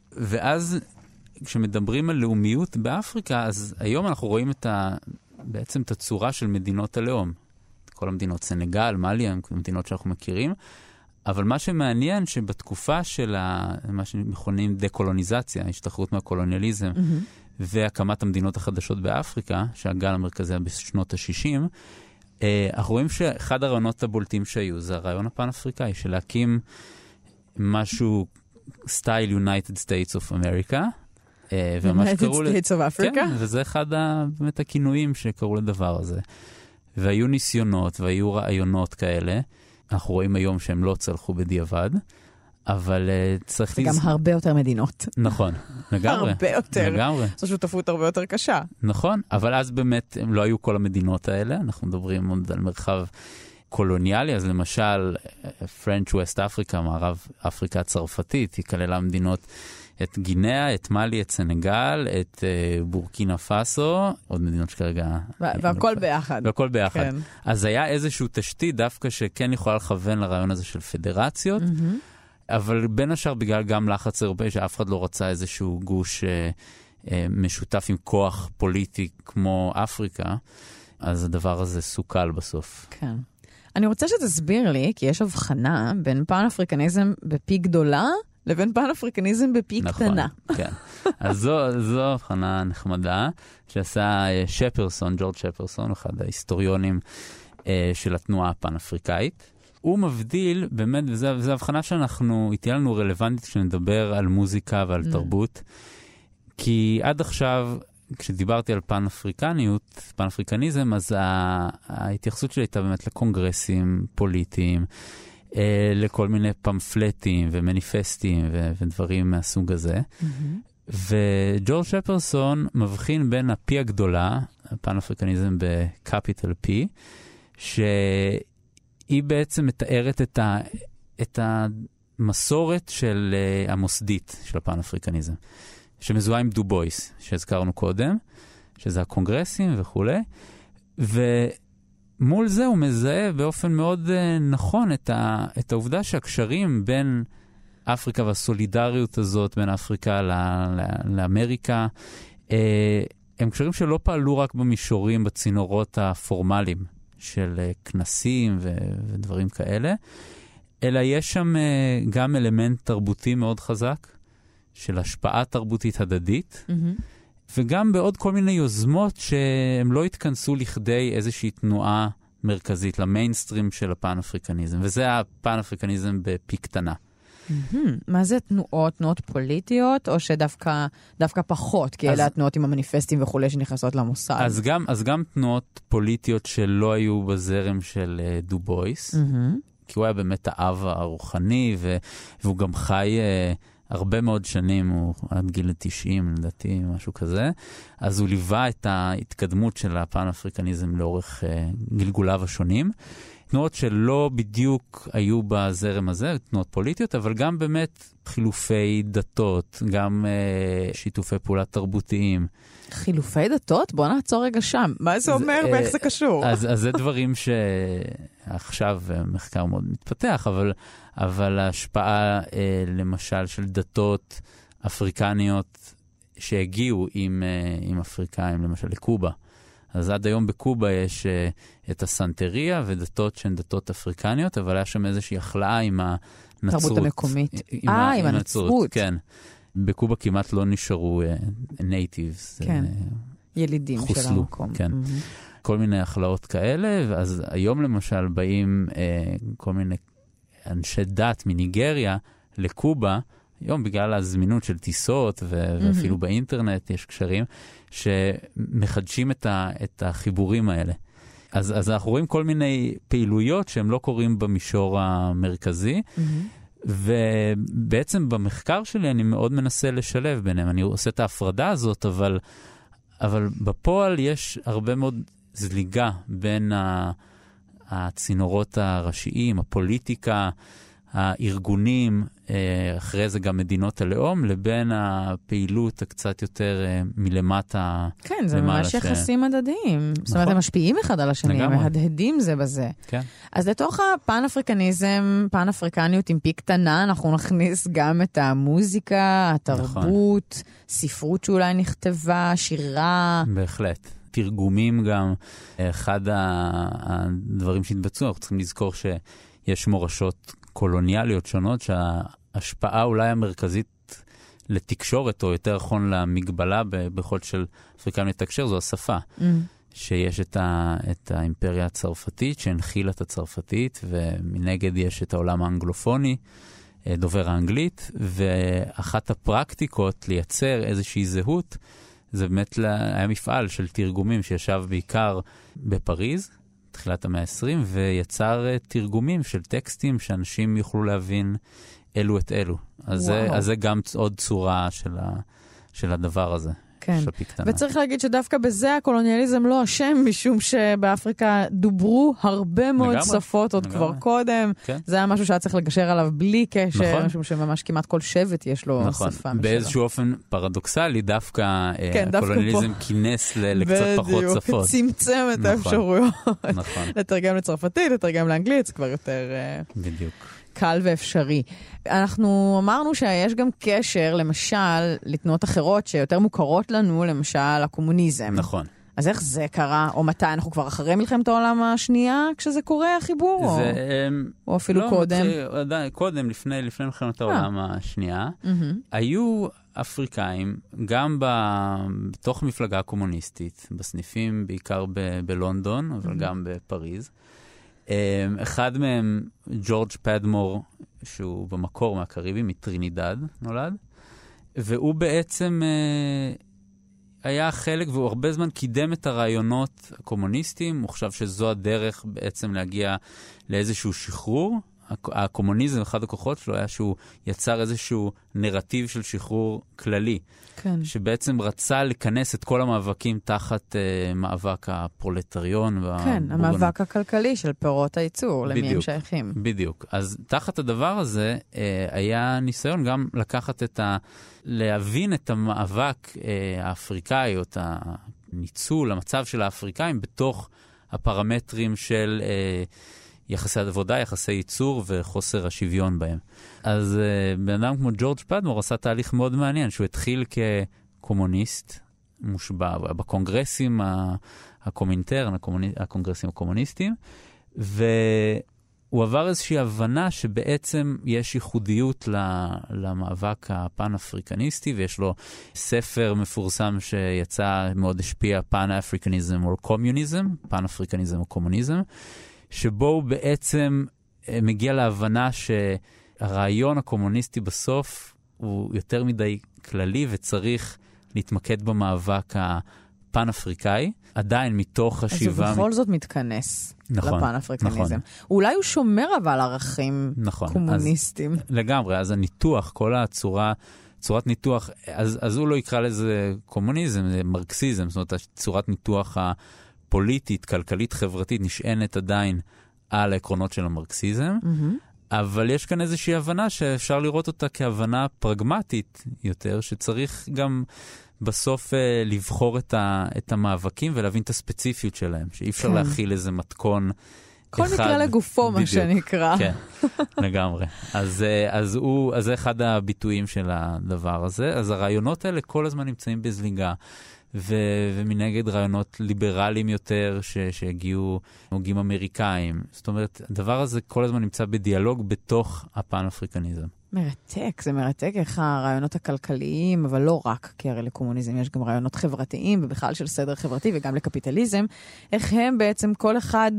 ואז כשמדברים על לאומיות באפריקה, אז היום אנחנו רואים את ה... בעצם את הצורה של מדינות הלאום. כל המדינות, סנגל, מאלי, המדינות שאנחנו מכירים, אבל מה שמעניין שבתקופה של ה... מה שמכונים דקולוניזציה, השתחררות מהקולוניאליזם, mm-hmm. והקמת המדינות החדשות באפריקה, שהגל המרכזי היה בשנות ה-שישים, אנחנו רואים שאחד הרעיונות הבולטים שהיו, זה הרעיון הפן-אפריקאי, של להקים משהו סטייל United States of America, United States of Africa? כן, וזה אחד באמת הכינויים שקראו לדבר הזה. והיו ניסיונות, והיו רעיונות כאלה, אנחנו רואים היום שהם לא צלחו בדיעבד, אבל uh, צריך... וגם לז... הרבה יותר מדינות. נכון, לגמרי. הרבה יותר. לגמרי. זו שותפות הרבה יותר קשה. נכון, אבל אז באמת הם לא היו כל המדינות האלה, אנחנו מדברים עוד על מרחב קולוניאלי, אז למשל, French West Africa, מערב אפריקה הצרפתית, היא כללה מדינות את גינאה, את מאלי, את סנגל, את uh, בורקינה פאסו, עוד מדינות שכרגע... והכל ביחד. והכל ביחד. כן. אז היה איזשהו תשתית דווקא שכן יכולה לכוון לרעיון הזה של פדרציות, mm-hmm. אבל בין השאר בגלל גם לחץ אירופאי, שאף אחד לא רצה איזשהו גוש uh, uh, משותף עם כוח פוליטי כמו אפריקה, אז הדבר הזה סוכל בסוף. כן. אני רוצה שתסביר לי, כי יש הבחנה בין פן-אפריקניזם בפי גדולה, לבין פן-אפריקניזם בפי נכון, קטנה. כן. אז זו, זו הבחנה נחמדה, שעשה שפרסון, ג'ורג' שפרסון, אחד ההיסטוריונים אה, של התנועה הפן-אפריקאית. הוא מבדיל, באמת, וזו הבחנה שאנחנו, היא תהיה לנו רלוונטית כשנדבר על מוזיקה ועל mm. תרבות, כי עד עכשיו כשדיברתי על פן-אפריקניות, פן-אפריקניזם, אז ההתייחסות שלי הייתה באמת לקונגרסים פוליטיים, לכל מיני פמפלטים ומניפסטים ודברים מהסוג הזה. וג'ורג' שפרסון מבחין בין הפי הגדולה, הפן-אפריקניזם בקפיטל פי, שהיא בעצם מתארת את, ה, את המסורת של uh, המוסדית של הפן-אפריקניזם, שמזוהה עם דו בויס, שהזכרנו קודם, שזה הקונגרסים וכו'. ומול זה הוא מזהה באופן מאוד uh, נכון את, ה, את העובדה שהקשרים בין אפריקה והסולידריות הזאת בין אפריקה ל, ל, לאמריקה, uh, הם קשרים שלא פעלו רק במישורים, בצינורות הפורמליים של uh, כנסים ו, ודברים כאלה, אלא יש שם uh, גם אלמנט תרבותי מאוד חזק, של השפעה תרבותית הדדית, mm-hmm. וגם בעוד כל מיני יוזמות שהם לא התכנסו לכדי איזושהי תנועה מרכזית, למיינסטרים של הפן-אפריקניזם, וזה הפן-אפריקניזם בפי קטנה. Mm-hmm. מה זה תנועות? תנועות פוליטיות, או שדווקא דווקא פחות, כי אלה התנועות עם המניפסטים וכו' שנכנסות למוסד? אז גם, אז גם תנועות פוליטיות שלא היו בזרם של uh, דו בויס, mm-hmm. כי הוא היה באמת האב הרוחני, ו- והוא גם חי uh, הרבה מאוד שנים, הוא עד גיל תשעים, לדעתי, משהו כזה. אז הוא ליווה את ההתקדמות של הפן-אפריקניזם לאורך uh, גלגוליו השונים. תנועות שלא בדיוק היו בזרם הזה, תנועות פוליטיות, אבל גם באמת חילופי דתות, גם uh, שיתופי פעולה תרבותיים. חילופי דתות? בוא נעצור רגע שם. מה זה אומר uh, ואיך זה קשור? אז, אז זה דברים שעכשיו מחקר מאוד מתפתח, אבל, אבל ההשפעה uh, למשל של דתות אפריקניות שהגיעו עם, uh, עם אפריקאים, למשל לקובה. אז עד היום בקובה יש uh, את הסנטריה ודתות שהן דתות אפריקניות, אבל היה שם איזושהי החלאה עם הנצרות. תרבות המקומית. אה, עם, עם הנצרות. כן. בקובה כמעט לא נשארו נייטיבס. Uh, כן. Uh, ילידים חוסלו, של המקום. כן. Mm-hmm. כל מיני החלאות כאלה, ואז היום למשל באים uh, כל מיני אנשי דת מניגריה לקובה, היום בגלל הזמינות של טיסות ו- mm-hmm. ואפילו באינטרנט יש קשרים שמחדשים את, ה- את החיבורים האלה. אז, אז אנחנו רואים כל מיני פעילויות שהם לא קורים במישור המרכזי, mm-hmm. ובעצם במחקר שלי אני מאוד מנסה לשלב ביניהם. אני עושה את ההפרדה הזאת, אבל, אבל בפועל יש הרבה מאוד זליגה בין ה- הצינורות הראשיים, הפוליטיקה, הארגונים, אחרי זה גם מדינות הלאום, לבין הפעילות הקצת יותר מלמטה. כן, זה ממש יחסים הדדיים. זאת אומרת, הם משפיעים אחד על השני, הם מהדהדים זה בזה. כן. אז לתוך הפן-אפריקניזם, פן-אפריקניות עם פי קטנה, אנחנו נכניס גם את המוזיקה, התרבות, ספרות שאולי נכתבה, שירה. בהחלט. תרגומים גם. אחד הדברים שהתבצעו, אנחנו צריכים לזכור שיש מורשות קולוניאליות שונות, שההשפעה אולי המרכזית לתקשורת, או יותר נכון למגבלה בכל של אפריקאים לתקשר, זו השפה. Mm. שיש את, ה, את האימפריה הצרפתית, שהנחילה את הצרפתית, ומנגד יש את העולם האנגלופוני, דובר האנגלית, ואחת הפרקטיקות לייצר איזושהי זהות, זה באמת היה מפעל של תרגומים שישב בעיקר בפריז, תחילת המאה ה-עשרים, ויצר תרגומים של טקסטים שאנשים יוכלו להבין אלו את אלו. אז זה, אז זה גם עוד צורה של, ה, של הדבר הזה. כן. וצריך להגיד שדווקא בזה הקולוניאליזם לא אשם, משום שבאפריקה דוברו הרבה מאוד לגמרי, שפות עוד לגמרי. כבר קודם. כן. זה היה משהו שהיה צריך לגשר עליו בלי קשר, נכון. משום שממש כמעט כל שבט יש לו נכון. שפה משלה. באיזשהו אופן פרדוקסלי, דווקא כן, הקולוניאליזם דווקא כינס ל- לקצת פחות שפות. בדיוק, צמצם את נכון. האפשרויות. נכון. לתרגם לצרפתית, לתרגם לאנגלית, זה כבר יותר... בדיוק. קל ואפשרי. אנחנו אמרנו שיש גם קשר, למשל, לתנועות אחרות שיותר מוכרות לנו, למשל, הקומוניזם. נכון. אז איך זה קרה? או מתי? אנחנו כבר אחרי מלחמת העולם השנייה, כשזה קורה, החיבור? זה, או, או אפילו לא, קודם? עדיין, קודם, לפני, לפני מלחמת העולם השנייה, היו אפריקאים, גם בתוך מפלגה קומוניסטית, בסניפים בעיקר ב- בלונדון, אבל גם בפריז, אחד מהם, ג'ורג' פדמור, שהוא במקור מהקריבים, מטרינידד נולד, והוא בעצם אה, היה חלק, והוא הרבה זמן קידם את הרעיונות הקומוניסטיים, הוא חשב שזו הדרך בעצם להגיע לאיזשהו שחרור. הקומוניזם, אחד הכוחות שלו היה שהוא יצר איזשהו נרטיב של שחרור כללי. כן. שבעצם רצה לכנס את כל המאבקים תחת uh, מאבק הפרולטריון. כן, המאבק הכלכלי של פירות הייצור, למי הם שייכים. בדיוק. אז תחת הדבר הזה uh, היה ניסיון גם לקחת את ה... להבין את המאבק uh, האפריקאי, או את הניצול, המצב של האפריקאים, בתוך הפרמטרים של... Uh, יחסי עבודה, יחסי ייצור וחוסר השוויון בהם. אז uh, בן אדם כמו ג'ורג' פדמור עשה תהליך מאוד מעניין, שהוא התחיל כקומוניסט מושבע בקונגרסים הקומינטרן, הקונגרסים הקומוניסטיים, והוא עבר איזושהי הבנה שבעצם יש ייחודיות למאבק הפן-אפריקניסטי, ויש לו ספר מפורסם שיצא, מאוד השפיע, פן-אפריקניזם או קומיוניזם, פן-אפריקניזם או קומוניזם, שבו הוא בעצם מגיע להבנה שהרעיון הקומוניסטי בסוף הוא יותר מדי כללי וצריך להתמקד במאבק הפן-אפריקאי, עדיין מתוך השיבה... אז הוא בכל זאת מתכנס נכון, לפן-אפריקניזם. נכון. אולי הוא שומר אבל ערכים נכון, קומוניסטיים. אז, לגמרי, אז הניתוח, כל הצורה... צורת ניתוח, אז, אז הוא לא יקרא לזה קומוניזם, זה מרקסיזם, זאת אומרת, צורת ניתוח ה... פוליטית, כלכלית, חברתית, נשענת עדיין על העקרונות של המרקסיזם, mm-hmm. אבל יש כאן איזושהי הבנה שאפשר לראות אותה כהבנה פרגמטית יותר, שצריך גם בסוף אה, לבחור את, ה, את המאבקים ולהבין את הספציפיות שלהם, שאי אפשר כן. להכיל איזה מתכון כל אחד. מקרה לגופו, בדיוק. מה שנקרא. כן, לגמרי. אז, אז, הוא, אז זה אחד הביטויים של הדבר הזה. אז הרעיונות האלה כל הזמן נמצאים בזליגה. ו- ומנגד רעיונות ליברליים יותר ש- שהגיעו הוגים אמריקאים. זאת אומרת, הדבר הזה כל הזמן נמצא בדיאלוג בתוך הפן-אפריקניזם. מרתק, זה מרתק איך הרעיונות הכלכליים, אבל לא רק, כי הרי לקומוניזם יש גם רעיונות חברתיים, ובכלל של סדר חברתי וגם לקפיטליזם, איך הם בעצם כל אחד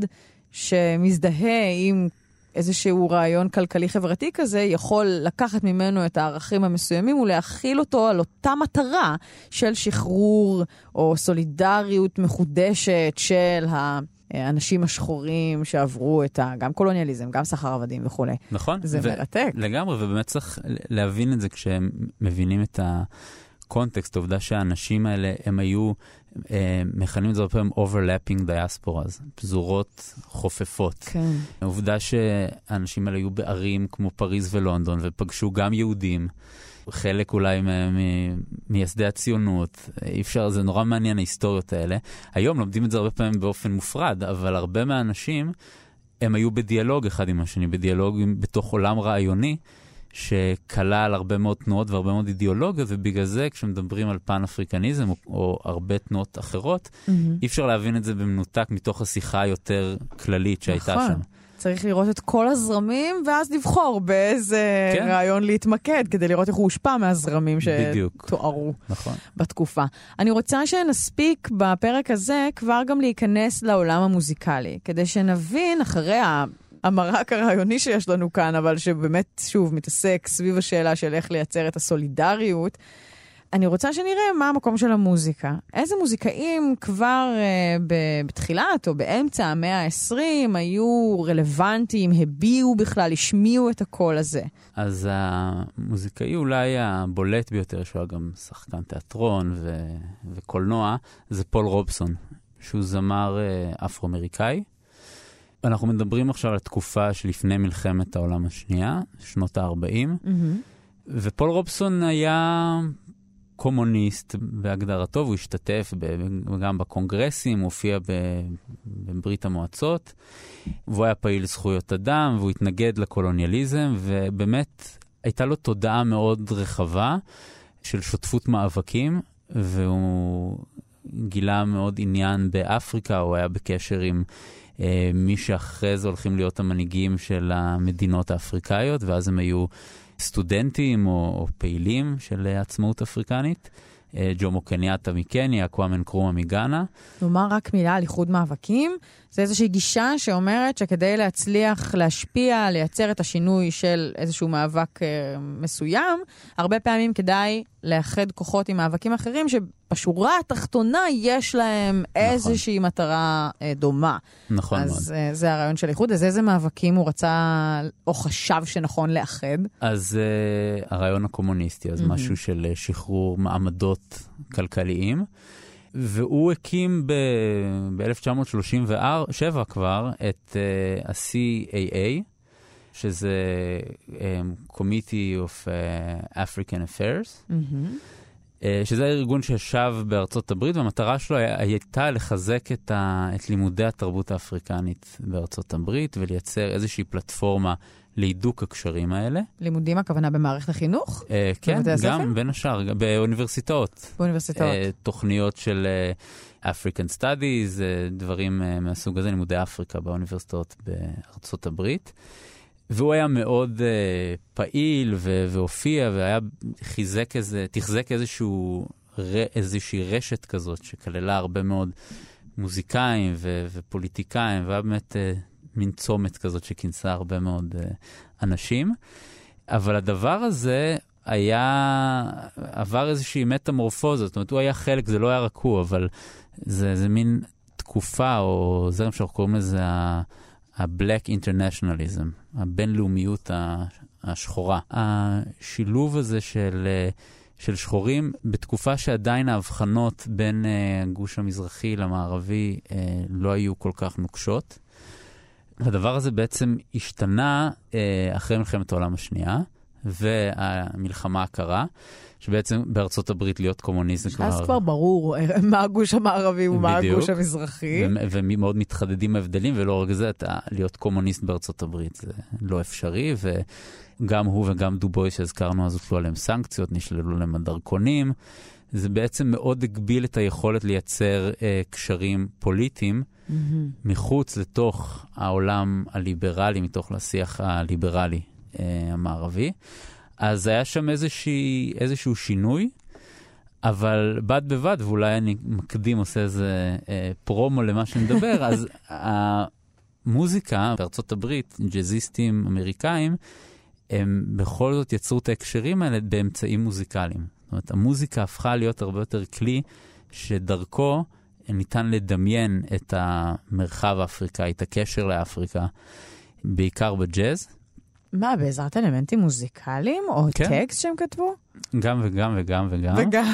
שמזדהה עם איזשהו רעיון כלכלי-חברתי כזה, יכול לקחת ממנו את הערכים המסוימים ולהכיל אותו על אותה מטרה של שחרור או סולידריות מחודשת של האנשים השחורים שעברו את ה... גם קולוניאליזם, גם סחר עבדים וכו'. נכון. זה ו- מרתק. לגמרי, ובאמת צריך להבין את זה כשהם מבינים את הקונטקסט, העובדה שהאנשים האלה הם היו... מכנים את זה הרבה פעמים overlapping diasporas, פזורות חופפות. כן. העובדה שהאנשים האלה היו בערים כמו פריז ולונדון, ופגשו גם יהודים, חלק אולי מייסדי הציונות. אי אפשר, זה נורא מעניין ההיסטוריות האלה. היום לומדים את זה הרבה פעמים באופן מופרד, אבל הרבה מהאנשים, הם היו בדיאלוג אחד עם השני, בדיאלוג בתוך עולם רעיוני, שכלל הרבה מאוד תנועות והרבה מאוד אידיאולוגיות, ובגלל זה כשמדברים על פן-אפריקניזם או, או הרבה תנועות אחרות, mm-hmm. אי אפשר להבין את זה במנותק מתוך השיחה היותר כללית שהייתה נכון. שם. צריך לראות את כל הזרמים, ואז לבחור באיזה כן. רעיון להתמקד, כדי לראות איך הוא הושפע מהזרמים שתוארו נכון. בתקופה. אני רוצה שנספיק בפרק הזה כבר גם להיכנס לעולם המוזיקלי, כדי שנבין אחרי ה... המרק הרעיוני שיש לנו כאן, אבל שבאמת, שוב, מתעסק סביב השאלה של איך לייצר את הסולידריות. אני רוצה שנראה מה המקום של המוזיקה. איזה מוזיקאים כבר אה, בתחילת או באמצע המאה ה-עשרים היו רלוונטיים, הביעו בכלל, השמיעו את הקול הזה? אז המוזיקאי אולי הבולט ביותר, שהוא גם שחקן תיאטרון ו- וקולנוע, זה פול רובסון, שהוא זמר אה, אפרו-אמריקאי. אנחנו מדברים עכשיו על תקופה שלפני מלחמת העולם השנייה, שנות ה-ארבעים, mm-hmm. ופול רובסון היה קומוניסט בהגדרתו, והוא השתתף גם בקונגרסים, הוא הופיע בברית המועצות, והוא היה פעיל זכויות אדם, והוא התנגד לקולוניאליזם, ובאמת הייתה לו תודעה מאוד רחבה של שותפות מאבקים, והוא גילה מאוד עניין באפריקה, הוא היה בקשר עם מי שאחרי זה הולכים להיות המנהיגים של המדינות האפריקאיות, ואז הם היו סטודנטים או, או פעילים של עצמאות אפריקנית. ג'ומו קניאטה מקניה, קוואמה נקרומה מגאנה. נאמר רק מילה על איחוד מאבקים. זה איזושהי גישה שאומרת שכדי להצליח להשפיע, לייצר את השינוי של איזשהו מאבק אה, מסוים, הרבה פעמים כדאי לאחד כוחות עם מאבקים אחרים בשורה התחתונה יש להם איזושהי מטרה דומה. נכון מאוד. אז זה הרעיון של איחוד. אז איזה מאבקים הוא רצה או חשב שנכון לאחד? אז uh, הרעיון הקומוניסטי, אז mm-hmm. משהו של שחרור מעמדות כלכליים, והוא הקים ב-אלף תשע מאות שלושים ושבע כבר את uh, ה-C A A, שזה um, Committee of uh, African Affairs, mm-hmm. uh, שזה ארגון שישב בארצות הברית, והמטרה שלו הייתה לחזק את, ה, את לימודי התרבות האפריקנית בארצות הברית, ולייצר איזושהי פלטפורמה להידוק הקשרים האלה. לימודים הכוונה במערכת החינוך? Uh, כן, גם בין השאר, באוניברסיטאות. באוניברסיטאות. Uh, תוכניות של uh, African Studies, uh, דברים uh, מהסוג הזה, לימודי אפריקה באוניברסיטאות בארצות הברית. והוא היה מאוד uh, פעיל ו- והופיע, והיה חיזק איזה, תחזק איזשהו, ר- איזושהי רשת כזאת, שכללה הרבה מאוד מוזיקאים ו- ופוליטיקאים, והיה באמת uh, מין צומת כזאת שכינסה הרבה מאוד uh, אנשים. אבל הדבר הזה היה, עבר איזושהי מטמורפוזה, זאת אומרת, הוא היה חלק, זה לא היה רק הוא, אבל זה, זה מין תקופה, או זרם שאנחנו קוראים לזה ה... ה-Black Internationalism, הבינלאומיות השחורה. השילוב הזה של, של שחורים, בתקופה שעדיין ההבחנות בין הגוש המזרחי למערבי לא היו כל כך נוקשות. הדבר הזה בעצם השתנה אחרי מלחמת העולם השנייה, והמלחמה הקרה, שבעצם בארצות הברית להיות קומוניסט זה כבר... אז כבר ברור מה הגוש המערבי ומה הגוש המזרחי. ומאוד מתחדדים ההבדלים, ולא רק זה, להיות קומוניסט בארצות הברית זה לא אפשרי, וגם הוא וגם דובוי שהזכרנו, אז הוטלו עליהם סנקציות, נשללו להם הדרכונים. זה בעצם מאוד הגביל את היכולת לייצר אה, קשרים פוליטיים, mm-hmm. מחוץ לתוך העולם הליברלי, מתוך לשיח הליברלי אה, המערבי. אז היה שם איזושהי, איזשהו שינוי, אבל בד בבד, ואולי אני מקדים, עושה איזה אה, פרומו למה שנדבר, אז המוזיקה בארצות הברית, ג'אזיסטים אמריקאים, הם בכל זאת יצרו את ההקשרים האלה באמצעים מוזיקליים. זאת אומרת, המוזיקה הפכה להיות הרבה יותר כלי שדרכו ניתן לדמיין את המרחב האפריקאי, את הקשר לאפריקה, בעיקר בג'אז. מה, בעזרת אלמנטים מוזיקליים או כן. טקסט שהם כתבו? גם וגם וגם וגם. וגם.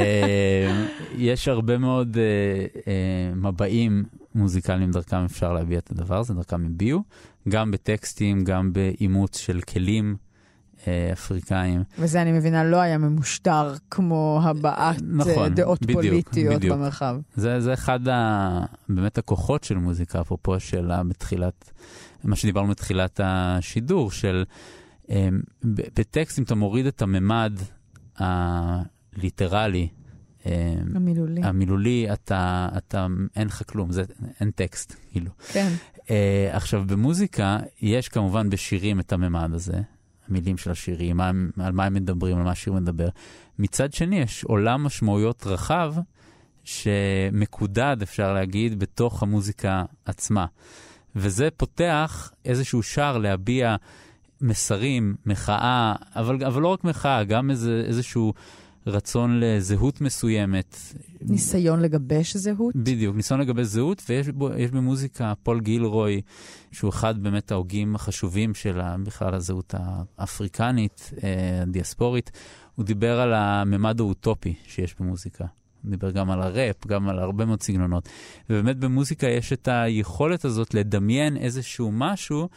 יש הרבה מאוד מבעים מוזיקליים דרכם אפשר להביע את הדבר הזה, דרכם הביעו, גם בטקסטים, גם באימוץ של כלים אפריקאים. וזה אני מבינה לא היה ממושטר כמו הבעת נכון, דעות בדיוק, פוליטיות בדיוק. במרחב. זה, זה אחד ה, באמת הכוחות של מוזיקה, אפרופו שאלה בתחילת, מה שדיברנו בתחילת השידור, של בטקסטים אתה מוריד את הממד הליטרלי, המילולי. המילולי, אתה, אתה, אין לך כלום, זה, אין טקסט, כאילו. כן. Uh, עכשיו, במוזיקה, יש כמובן בשירים את הממד הזה, המילים של השירים, מה, על מה הם מדברים, על מה השיר מדבר. מצד שני, יש עולם משמעויות רחב, שמקודד, אפשר להגיד, בתוך המוזיקה עצמה. וזה פותח איזשהו שער להביע מסרים, מחאה, אבל, אבל לא רק מחאה, גם איזה, איזשהו רצון לזהות מסוימת. ניסיון לגבש זהות? בדיוק, ניסיון לגבש זהות, ויש בו, יש במוזיקה פול גילרוי, שהוא אחד באמת ההוגים החשובים של בכלל הזהות האפריקנית, הדיאספורית. הוא דיבר על הממד האוטופי שיש במוזיקה. הוא דיבר גם על הראפ, גם על הרבה מאוד סגנונות. ובאמת במוזיקה יש את היכולת הזאת לדמיין איזשהו משהו,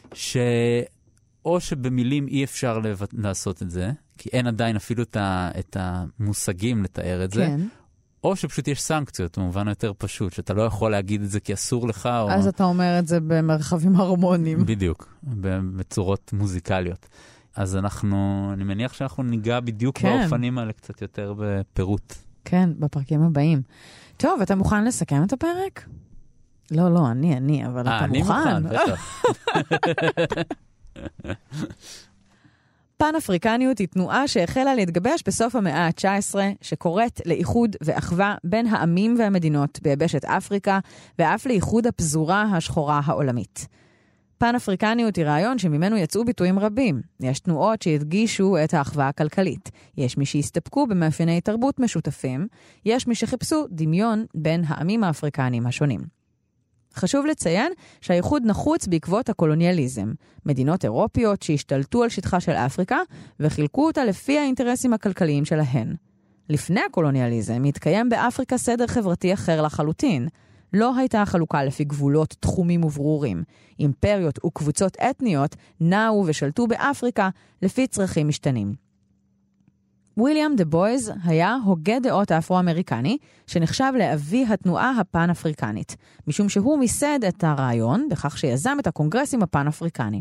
שאו שבמילים אי אפשר לעשות את זה, כי אין עדיין אפילו את המושגים לתאר את זה, כן. או שפשוט יש סנקציות, במובן יותר פשוט, שאתה לא יכול להגיד את זה כי אסור לך. אז או... אתה אומר את זה במרחבים הרמוניים. בדיוק, בצורות מוזיקליות. אז אנחנו, אני מניח שאנחנו ניגע בדיוק כן. באופנים האלה קצת יותר בפירוט. כן, בפרקים הבאים. טוב, אתה מוכן לסכם את הפרק? לא, לא, אני, אני, אבל אתה אני מוכן. אני מוכן, בטח. פן-אפריקניות היא תנועה שהחלה להתגבש בסוף המאה ה-תשע עשרה, שקוראת לאיחוד ואחווה בין העמים והמדינות ביבשת אפריקה, ואף לאיחוד הפזורה השחורה העולמית. פן-אפריקניות היא רעיון שממנו יצאו ביטויים רבים. יש תנועות שהדגישו את האחווה הכלכלית. יש מי שהסתפקו במאפייני תרבות משותפים. יש מי שחיפשו דמיון בין העמים האפריקניים השונים. חשוב לציין שהייחוד נחוץ בעקבות הקולוניאליזם. מדינות אירופיות שהשתלטו על שטחה של אפריקה וחילקו אותה לפי האינטרסים הכלכליים שלהן. לפני הקולוניאליזם התקיים באפריקה סדר חברתי אחר לחלוטין. לא הייתה חלוקה לפי גבולות תחומים וברורים. אימפריות וקבוצות אתניות נעו ושלטו באפריקה לפי צרכים משתנים. וויליאם דה בויז היה הוגה דעות האפרו-אמריקני, שנחשב לאבי התנועה הפן-אפריקנית, משום שהוא מיסד את הרעיון בכך שיזם את הקונגרסים הפן-אפריקניים.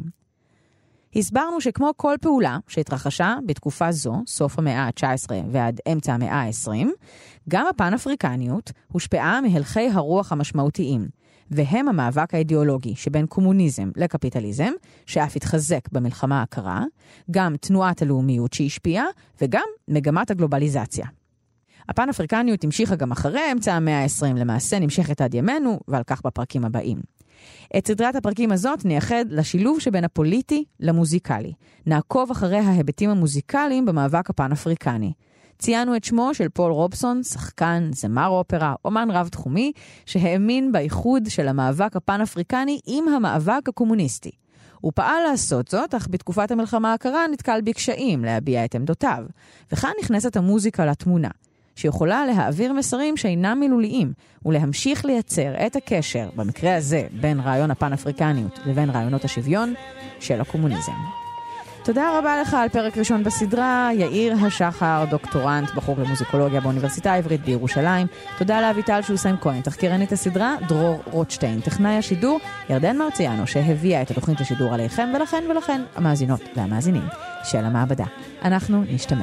הסברנו שכמו כל פעולה שהתרחשה בתקופה זו, סוף המאה ה-תשע עשרה ועד אמצע המאה ה-עשרים, גם הפן-אפריקניות הושפעה מהלכי הרוח המשמעותיים, והם המאבק האידיאולוגי שבין קומוניזם לקפיטליזם, שאף התחזק במלחמה הקרה, גם תנועת הלאומיות שהשפיעה, וגם מגמת הגלובליזציה. הפן-אפריקניות המשיכה גם אחרי אמצע המאה ה-עשרים, למעשה נמשכת עד ימינו, ועל כך בפרקים הבאים. את סדרת הפרקים הזאת נייחד לשילוב שבין הפוליטי למוזיקלי. נעקוב אחרי ההיבטים המוזיקליים במאבק הפן-אפריקני. ציינו את שמו של פול רובסון, שחקן, זמר אופרה, אומן רב תחומי, שהאמין באיחוד של המאבק הפן-אפריקני עם המאבק הקומוניסטי. הוא פעל לעשות זאת, אך בתקופת המלחמה הקרה נתקל בקשיים להביע את עמדותיו. וכאן נכנסת המוזיקה לתמונה, שיכולה להעביר מסרים שאינם מילוליים, ולהמשיך לייצר את הקשר, במקרה הזה, בין רעיון הפן-אפריקניות לבין רעיונות השוויון של הקומוניזם. תודה רבה לך על פרק ראשון בסדרה, יאיר השחר, דוקטורנט בחוג למוזיקולוגיה באוניברסיטה העברית בירושלים. תודה לאביטל שוסן כהן, תחקירנית הסדרה, דרור רוטשטיין, טכנאי השידור, ירדן מרציאנו, שהביאה את התוכנית השידור עליכם, ולכן ולכן המאזינות והמאזינים של המעבדה. אנחנו נשתמע.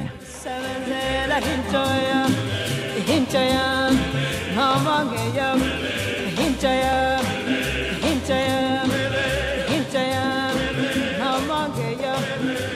Hinchaya, hinchaya, hinchaya, namangeya.